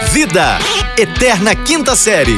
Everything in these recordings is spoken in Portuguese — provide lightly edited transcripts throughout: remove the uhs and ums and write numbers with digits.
Vida, Eterna Quinta Série.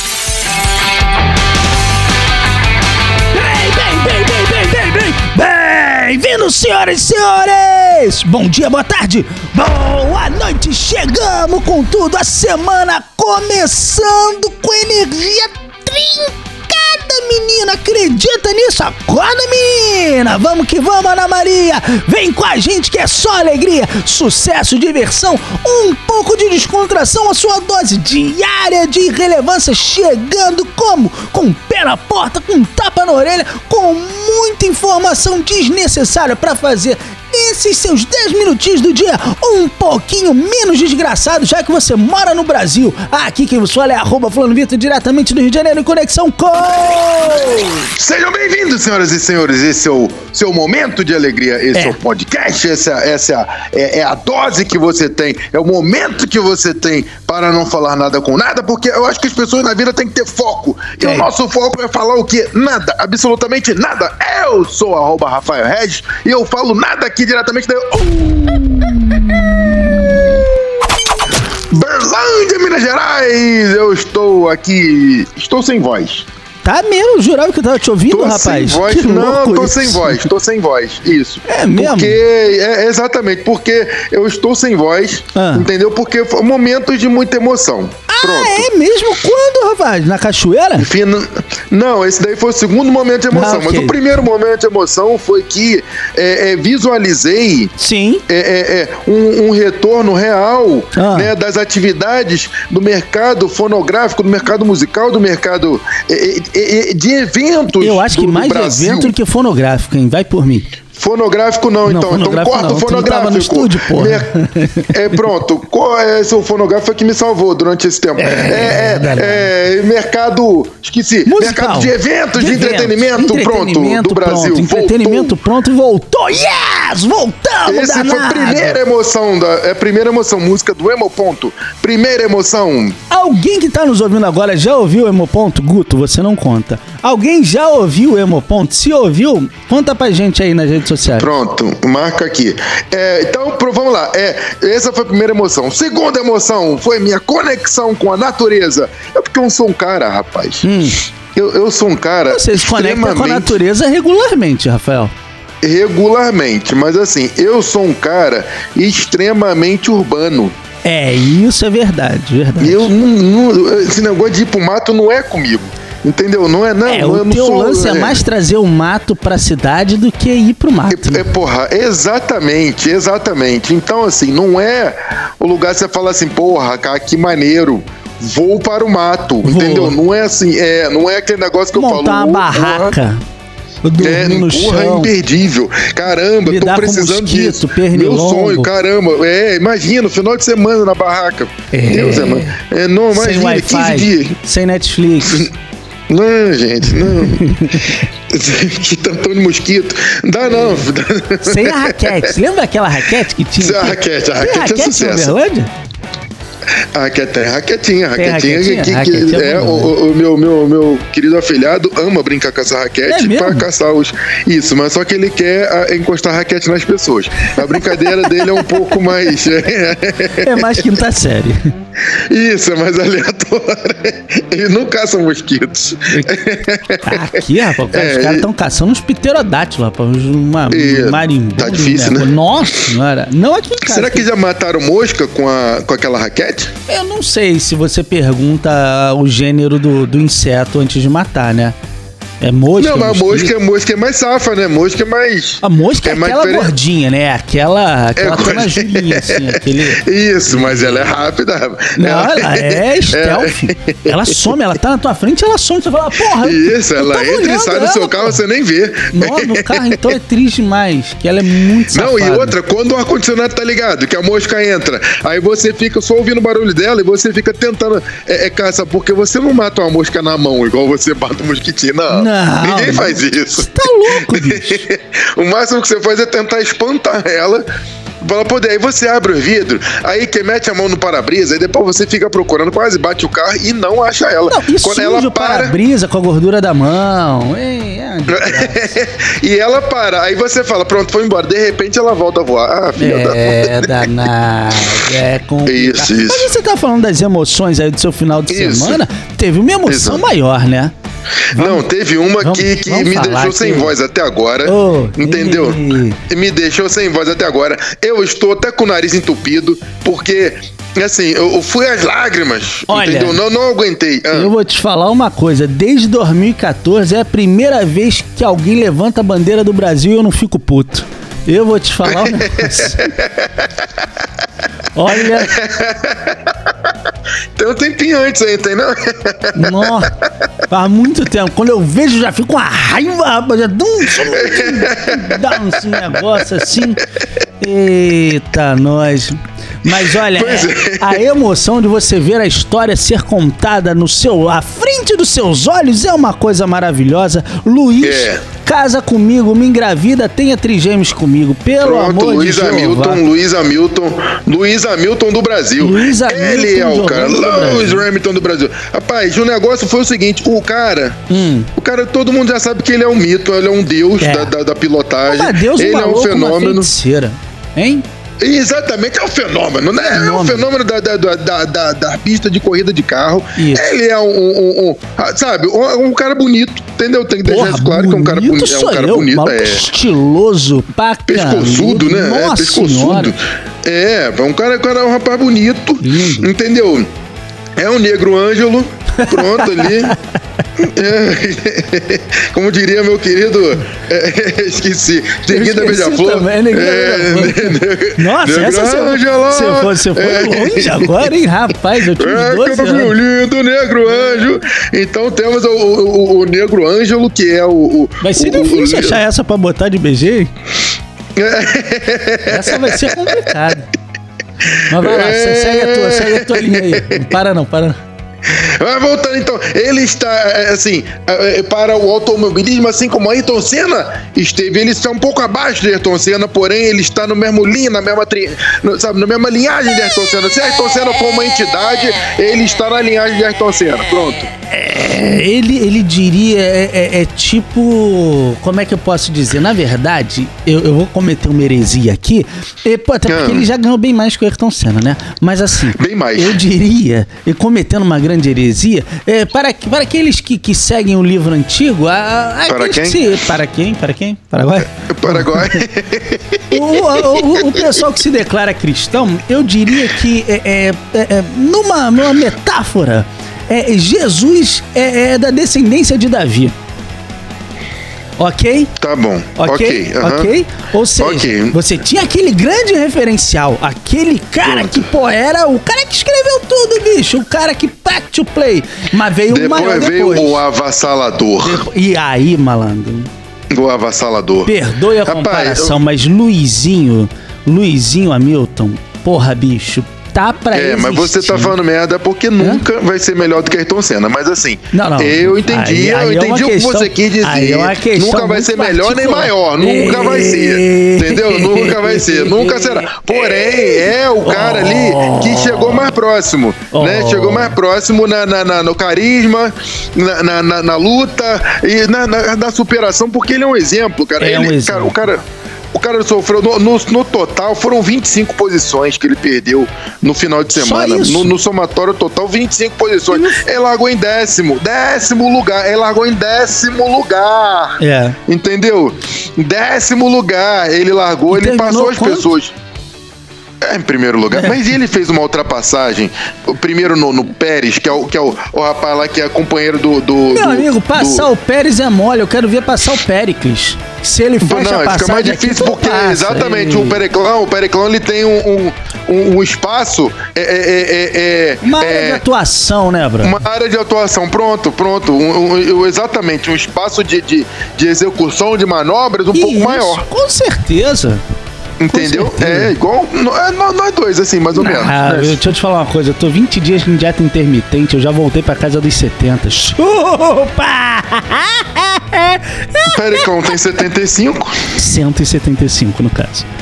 Bem-vindos, senhoras e senhores! Bom dia, boa tarde, boa noite! Chegamos com tudo, a semana começando com energia trincada, menina! Acredita nisso? Acorda, menina! Vamos que vamos, Ana Maria! Vem com a gente que é só alegria, sucesso, diversão, um pouco de descontração, a sua dose diária de irrelevância chegando como? Com o pé na porta, com um tapa na orelha, com muita informação desnecessária pra fazer esses seus 10 minutinhos do dia um pouquinho menos desgraçado, já que você mora no Brasil. Aqui quem vos fala é @FulanoVitor, diretamente do Rio de Janeiro, em conexão com... Sejam bem-vindos, senhoras e senhores. Esse é o seu momento de alegria, esse é o podcast, essa é a dose que você tem, é o momento que você tem para não falar nada com nada, porque eu acho que as pessoas na vida têm que ter foco. E o nosso foco é falar o quê? Nada, absolutamente nada. Eu sou @Rafael Regis e eu falo nada aqui diretamente da Berlândia, Minas Gerais. Eu estou aqui, estou sem voz. Tá mesmo? Jurava que eu tava te ouvindo, rapaz. Sem voz. Não, tô sem voz, isso. É mesmo? Exatamente, porque eu estou sem voz, entendeu? Porque foi momentos de muita emoção. Pronto. É mesmo? Quando, rapaz? Na cachoeira? Enfim, não, esse daí foi o segundo momento de emoção, mas o primeiro momento de emoção foi que visualizei um retorno real, né, das atividades do mercado fonográfico, do mercado musical, do mercado de eventos. Eu acho que mais Brasil. evento do que fonográfico, hein? Vai por mim. Fonográfico não, então corta o fonográfico. Tu tava no estúdio, porra. Pronto, o fonográfico foi que me salvou durante esse tempo. Mercado, esqueci, musical. Mercado de eventos, de entretenimento pronto, do Brasil. Entretenimento pronto, voltou, yes! Voltamos, esse danado. foi a primeira emoção, música do Emo Ponto, primeira emoção. Alguém que tá nos ouvindo agora já ouviu o Emo Ponto? Guto, você não conta. Alguém já ouviu o Emo Ponto? Se ouviu, conta pra gente aí nas redes sociais. Pronto, marca aqui. Então, vamos lá. Essa foi a primeira emoção. Segunda emoção foi minha conexão com a natureza. É porque eu sou um cara, rapaz. Eu sou um cara. Você se conecta com a natureza regularmente, Rafael? Regularmente, mas assim, eu sou um cara extremamente urbano. Isso é verdade. Esse negócio de ir pro mato não é comigo. Entendeu? Não é não. O teu lance é mais trazer o mato pra cidade do que ir pro mato. Porra, exatamente. Então, assim, não é o lugar que você fala assim, porra, cara, que maneiro. Vou para o mato, entendeu? Não é assim, não é aquele negócio que eu falo. Montar uma barraca. Dormir no chão. É imperdível. Caramba, lidar tô precisando disso. Meu sonho, caramba. Imagina, final de semana na barraca. Deus, mano. Não, imagina, sem 15 dias. Sem Netflix. Não, gente, não. Que tantão de mosquito. Não dá, não. Sem a raquete. Lembra aquela raquete que tinha? Sem a raquete é sucesso. A raquetinha que o meu querido afilhado ama brincar com essa raquete pra caçar os... Isso, mas só que ele quer encostar a raquete nas pessoas. A brincadeira dele é um pouco mais... É mais quinta série. Isso, é mais aleatório. Ele não caça mosquitos. Aqui, rapaz, os caras estão caçando uns pterodátilos, rapaz, uns marimbus. Tá difícil, né? Nossa senhora. Não aqui em casa. Será que já mataram mosca com aquela raquete? Eu não sei se você pergunta o gênero do inseto antes de matar, né? É mosca? Não, mas mosca é mais safa, né? Mosca é mais... A mosca é aquela gordinha, né? Aquela Dona Julinha, assim. Isso, mas ela é rápida. Não, ela é stealth. Ela some, ela tá na tua frente, ela some. Você fala, porra... Isso, ela entra e sai do seu carro, você nem vê. Não, no carro, então é triste demais, que ela é muito safada. Não, e outra, quando o ar-condicionado tá ligado, que a mosca entra, aí você fica só ouvindo o barulho dela e você fica tentando caçar, porque você não mata uma mosca na mão, igual você mata um mosquitinho, não. Ninguém faz isso. Você tá louco, bicho. O máximo que você faz é tentar espantar ela Pra poder. Aí você abre o vidro, aí que mete a mão no para-brisa, aí depois você fica procurando, quase bate o carro e não acha ela. Não, e quando suja ela o para-brisa com a gordura da mão. E ela para, aí você fala, pronto, foi embora. De repente ela volta a voar. Ah, filha da puta. Danado. É complicado. Isso. Mas você tá falando das emoções aí do seu final de semana? Teve uma emoção maior, né? Não, teve uma que me deixou sem voz até agora, entendeu? Me deixou sem voz até agora. Eu estou até com o nariz entupido, porque, assim, eu fui às lágrimas, entendeu? Não aguentei. Eu vou te falar uma coisa, desde 2014 é a primeira vez que alguém levanta a bandeira do Brasil e eu não fico puto. Eu vou te falar um negócio. Olha... Tem um tempinho antes aí, tem não? Nossa, faz muito tempo. Quando eu vejo, já fico com uma raiva, rapaz. Já dá um negócio assim. Eita, nós. Mas olha, a emoção de você ver a história ser contada à frente dos seus olhos é uma coisa maravilhosa. Luiz, casa comigo, me engravida, tenha trigêmeos comigo, pelo amor de Jeová. Luiz Hamilton do Brasil. Ele é o cara, Lewis Hamilton do Brasil. Rapaz, o negócio foi o seguinte, o cara, todo mundo já sabe que ele é um mito, ele é um deus da pilotagem. Mas Deus, ele é um fenômeno. Hein? Exatamente, é um fenômeno, né? É um fenômeno da pista de corrida de carro. Isso. Ele é um cara bonito, entendeu? Tem que deixar isso claro que é um cara bonito. É um cara bonito, estiloso, pescoçudo, né? Nossa pescoçudo. Um rapaz bonito, entendeu? É um negro Ângelo, pronto ali. Como diria meu querido, esqueci, Neguinho da Beija-Flor. Nossa, você foi longe agora, hein, rapaz? Eu tive 12 anos. Meu lindo Negro Anjo. Então temos o Negro Ângelo, que é o... Vai ser difícil achar essa pra botar de BG, hein? Essa vai ser complicada. Mas vai lá, segue a tua linha aí. Não para não. Vai voltando então, ele está assim, para o automobilismo, assim como Ayrton Senna esteve, ele está um pouco abaixo de Ayrton Senna, porém ele está no mesmo linha, na mesma linhagem de Ayrton Senna. Se Ayrton Senna for uma entidade, ele está na linhagem de Ayrton Senna, pronto. Ele diria, tipo, como é que eu posso dizer? Na verdade, eu vou cometer uma heresia aqui, até porque ele já ganhou bem mais que o Ayrton Senna, né? Mas assim, bem mais. Eu diria, e cometendo uma grande heresia, para aqueles que seguem o livro antigo, para quem? Paraguai? Paraguai. O pessoal que se declara cristão, eu diria que numa metáfora, Jesus é da descendência de Davi. Ok? Tá bom. Ok? Ou seja, você tinha aquele grande referencial, aquele cara que, era o cara que escreveu tudo, bicho, o cara que pack to play, mas veio o maior depois. Veio o avassalador. E aí, malandro? O avassalador. Perdoe a comparação, mas Luizinho Hamilton, porra, bicho, tá pra existir. Mas você tá falando merda porque nunca vai ser melhor do que Ayrton Senna. Mas assim, não. Eu entendi o que você quis dizer. Nunca vai ser melhor nem maior. Nunca vai ser. Entendeu? Nunca vai ser. Nunca será. Porém, é o cara ali que chegou mais próximo. Né? Chegou mais próximo no carisma, na luta e na superação, porque ele é um exemplo, cara. O cara sofreu, no total, foram 25 posições que ele perdeu no final de semana. No somatório total, 25 posições. Ele largou em décimo lugar. Ele largou em 10º lugar. Entendeu? 10º lugar. Ele largou, ele passou as pessoas. Em primeiro lugar. Mas ele fez uma ultrapassagem. Primeiro no Pérez, que é o rapaz lá que é companheiro do... Meu amigo, passar o Pérez é mole. Eu quero ver passar o Péricles. Se ele fecha a passagem, fica mais difícil porque exatamente o Periclão ele tem um espaço uma área de atuação, né, Bruno? Uma área de atuação, pronto, exatamente, um espaço de execução de manobras pouco maior. Com certeza. Entendeu? É igual nós dois, assim, mais ou menos. Deixa eu te falar uma coisa, eu tô 20 dias em dieta intermitente, eu já voltei pra casa dos 70. Chupa! O Pericão tem 75? 175, no caso.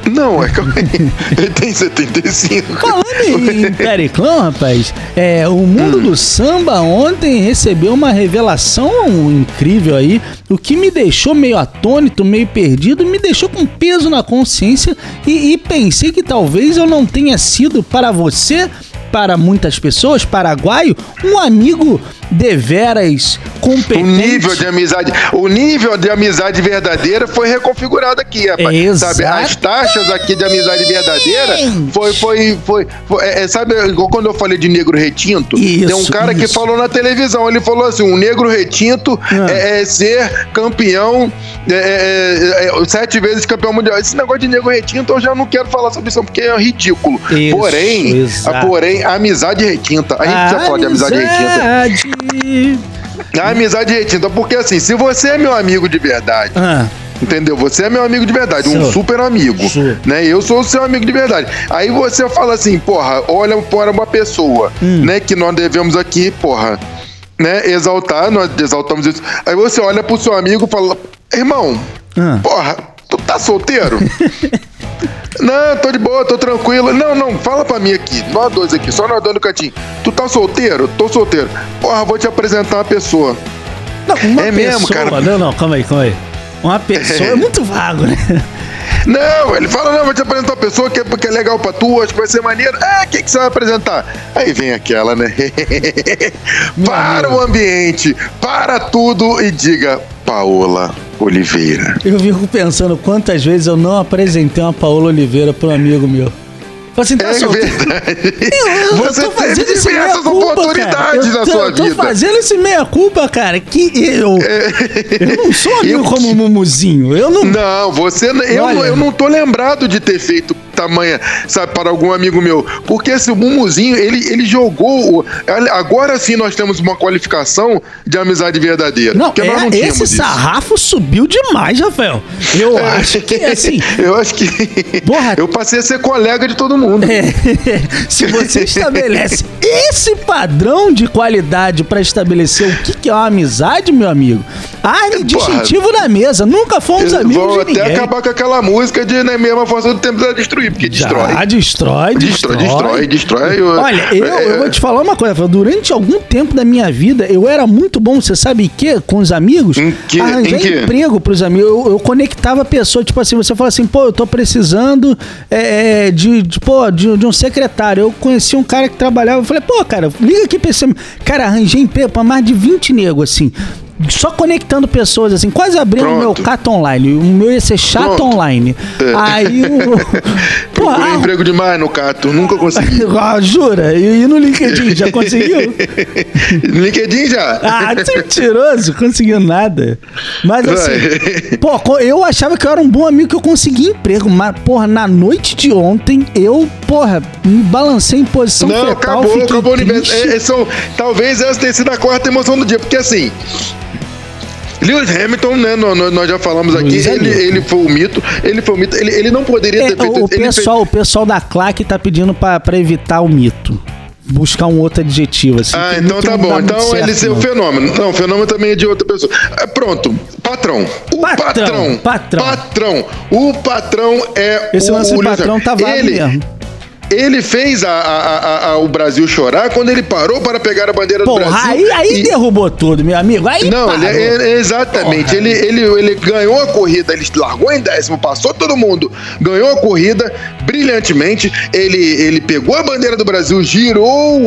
Não, ele tem 75. Falando em Periclão, rapaz, o mundo do samba ontem recebeu uma revelação incrível aí, o que me deixou meio atônito, meio perdido, me deixou com peso na consciência e pensei que talvez eu não tenha sido para você, para muitas pessoas, paraguaio, um amigo deveras competente. O nível de amizade verdadeira foi reconfigurado aqui, rapaz. Sabe, as taxas aqui de amizade verdadeira foi sabe, igual quando eu falei de negro retinto, tem um cara que falou na televisão, ele falou assim, um negro retinto é ser campeão, 7 vezes campeão mundial. Esse negócio de negro retinto eu já não quero falar sobre isso, porque é ridículo. Porém, a amizade retinta, a gente já fala de amizade retinta. A amizade retinta, porque assim, se você é meu amigo de verdade, entendeu? Você é meu amigo de verdade, um super amigo, né? Eu sou o seu amigo de verdade. Aí você fala assim, porra, olha para uma pessoa, né? Que nós devemos aqui, porra, né? Exaltar, nós exaltamos isso. Aí você olha pro seu amigo e fala, irmão, porra, tu tá solteiro? Não, tô de boa, tô tranquilo. Não, fala pra mim aqui, nós dois aqui, só nós dois no cantinho. Tu tá solteiro? Tô solteiro. Porra, vou te apresentar uma pessoa. Não, uma pessoa, mesmo, cara? Não, calma aí. Uma pessoa é muito vago, né? Não, ele fala, vou te apresentar uma pessoa que é legal pra tu, acho que vai ser maneiro. Quem que você vai apresentar? Aí vem aquela, né? Para o ambiente, para tudo e diga, Paola Oliveira. Eu fico pensando quantas vezes eu não apresentei uma Paola Oliveira para um amigo meu. Assim, tá verdade. Você teve diversas oportunidades na sua vida. Eu tô fazendo esse meia-culpa, cara, que eu não sou amigo como o Mumuzinho. Eu não tô lembrado de ter feito tamanha, sabe, para algum amigo meu. Porque esse Mumuzinho, ele jogou. Agora sim nós temos uma qualificação de amizade verdadeira. Não, esse sarrafo subiu demais, Rafael. Eu acho que assim. Eu acho que. Porra, eu passei a ser colega de todo mundo. Se você estabelece esse padrão de qualidade para estabelecer o que é uma amizade, meu amigo, arme distintivo na mesa. Nunca fomos amigos de ninguém. Vou até acabar com aquela música de na mesma força do tempo da destruir, porque destrói. Destrói. Olha, eu vou te falar uma coisa, durante algum tempo da minha vida, eu era muito bom, você sabe o quê? Com os amigos, arranjar emprego pros amigos. Eu conectava a pessoa, tipo assim, você fala assim, eu tô precisando de um secretário. Eu conheci um cara que trabalhava, eu falei, cara, liga aqui pra esse... Cara, arranjei emprego pra mais de 20 negros, assim. Só conectando pessoas, assim, quase abrindo o meu Cato Online. O meu ia ser chato online. Aí procurei emprego demais no Cato, nunca consegui. Jura? E no LinkedIn, já conseguiu? No LinkedIn já? Você é mentiroso, conseguiu nada. Mas assim, eu achava que eu era um bom amigo, que eu consegui emprego. Mas, na noite de ontem, eu, me balancei em posição fetal. Acabou o universo. Talvez essa tenha sido a quarta emoção do dia, porque assim... Lewis Hamilton, né? Nós já falamos aqui, ele foi o mito. Ele não poderia ter feito... O pessoal da claque tá pedindo pra evitar o mito. Buscar um outro adjetivo, assim. Então tá bom. Então ele é o fenômeno. Não, o fenômeno também é de outra pessoa. Pronto. Patrão. O patrão é esse lance de patrão tá vago mesmo. Ele fez o Brasil chorar quando ele parou para pegar a bandeira do Brasil. Aí derrubou tudo, meu amigo. Exatamente. Ele ganhou a corrida, ele largou em 10º, passou todo mundo, ganhou a corrida brilhantemente. Ele pegou a bandeira do Brasil, girou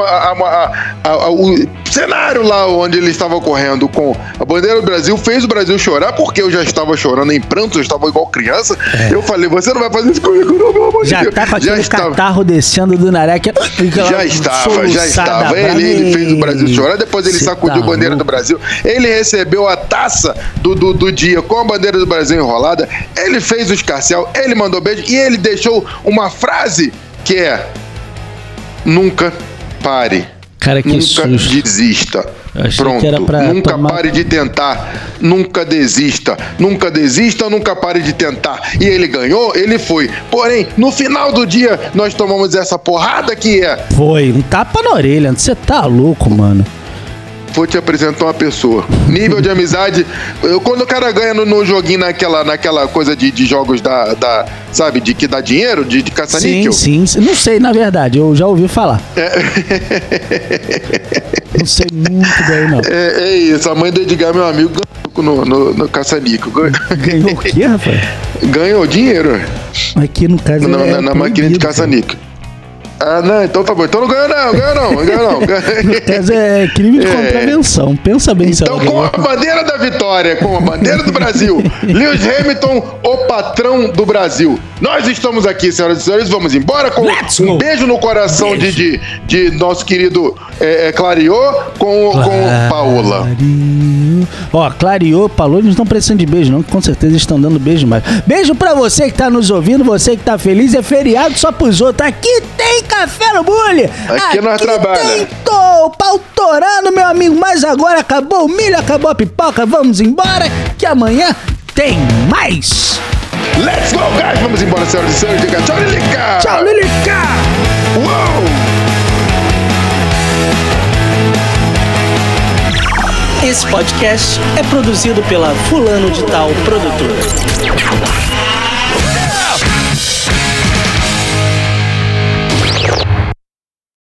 o cenário lá onde ele estava correndo com a bandeira do Brasil, fez o Brasil chorar, porque eu já estava chorando em prantos, eu estava igual criança. Eu falei, você não vai fazer isso comigo, não, meu amor de Deus. Tá com aquele catarro descendo do nariz. Já estava. Ele fez o Brasil chorar, depois ele sacudiu a bandeira do Brasil, ele recebeu a taça do dia com a bandeira do Brasil enrolada, ele fez o escarcel, ele mandou beijo e ele deixou uma frase que é: nunca pare. Cara, que nunca susto. Desista. Pronto, nunca pare de tentar, nunca desista, nunca pare de tentar. E ele ganhou, ele foi. Porém, no final do dia, nós tomamos essa porrada que Foi, um tapa na orelha, você tá louco, mano. vou te apresentar uma pessoa. Nível de amizade, quando o cara ganha no joguinho naquela coisa de jogos sabe, de que dá dinheiro, de caça-níquel. Sim, não sei, na verdade, eu já ouvi falar. Não sei muito bem, não. É isso, a mãe do Edgar, meu amigo, ganhou no caça-níquel. Ganhou o quê, rapaz? Ganhou dinheiro. Aqui no caso na máquina de caça-níquel. Ah, não, então tá bom. Então não ganhou não. No caso é crime de contravenção. Pensa bem, então, com a bandeira da vitória, com a bandeira do Brasil, Lewis Hamilton, o patrão do Brasil. Nós estamos aqui, senhoras e senhores, vamos embora com um beijo no coração de nosso querido Clariô com Paola. Ó, Clariô, Paola, eles não estão precisando de beijo não, que com certeza estão dando beijo mais. Beijo pra você que tá nos ouvindo, você que tá feliz, é feriado só pros outros. Aqui tem Café no Bule. Aqui nós trabalhamos. Pau torando, meu amigo, mas agora acabou o milho, acabou a pipoca, vamos embora, que amanhã tem mais. Let's go, guys! Vamos embora, senhoras e senhores. Diga tchau, Lilica! Tchau, Lilica! Uou! Esse podcast é produzido pela Fulano de Tal Produtora.